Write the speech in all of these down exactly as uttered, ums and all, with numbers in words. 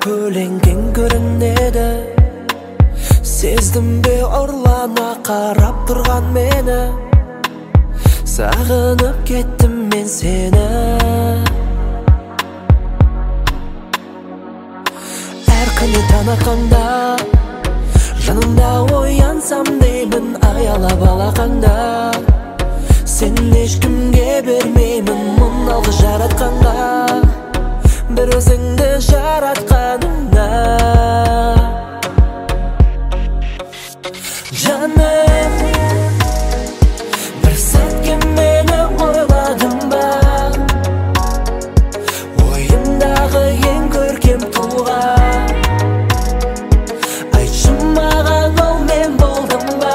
көлеңкең көрінеді. Сездім бе ұрлана қарап тұрған мені, сағынып кеттім мен сені. Әр күні таң атқанда жанымда оянсам деймін, аялап алақанда. Сен ешкімге бермеймін мұң алғы жаратқанға, бір өзіңді жаратқаныңа. Жаным, бір сәтке мені ойладың ба? Ойымдағы ең көркем тұлға, айтшы маған, ол мен болдым ба?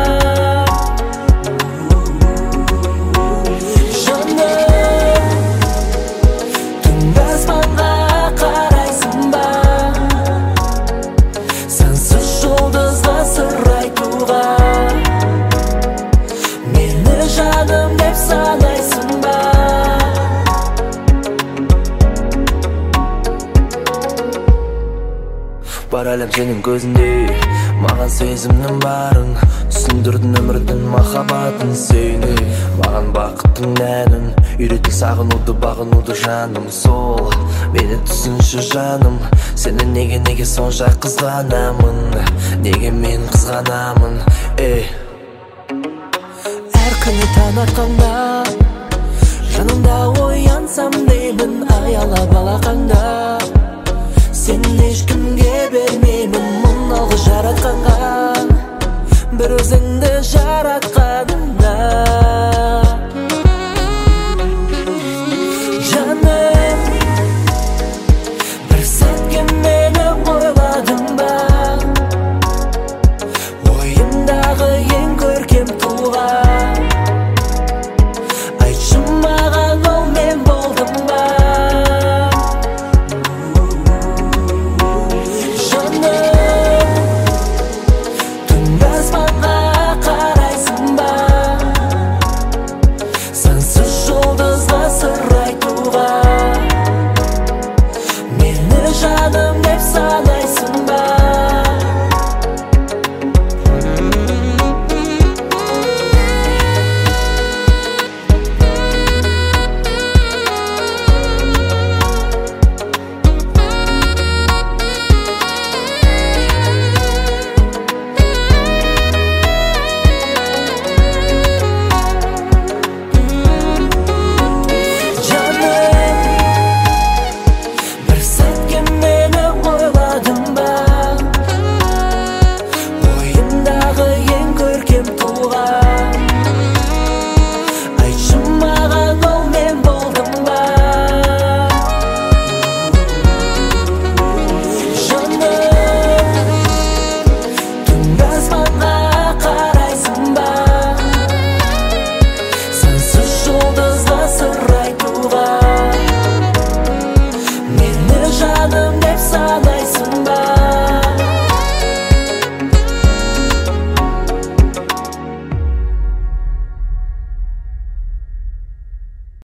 Жаным, түнгі аспанға қарайсың ба? Сансыз жұлдызға сыр айтуға, мені жаным деп санайсың ба? Бар әлем сенің көзінде, маған сезімнің барын, түсіндірдің өмірдің махаббатын сені. Маған бақыттың әнін үйретті, сағынуды бағынуды жаным. Сол мені түсінші жаным, сені неге неге сонша қызғанамын, неге мен қызғанамын. Эй, әр күні таң атқанда жанымда оянсам деймін, аялап алақанда. Сен ешкімге бермеймін мұң алғы жаратқанға, бір өзіңді жарат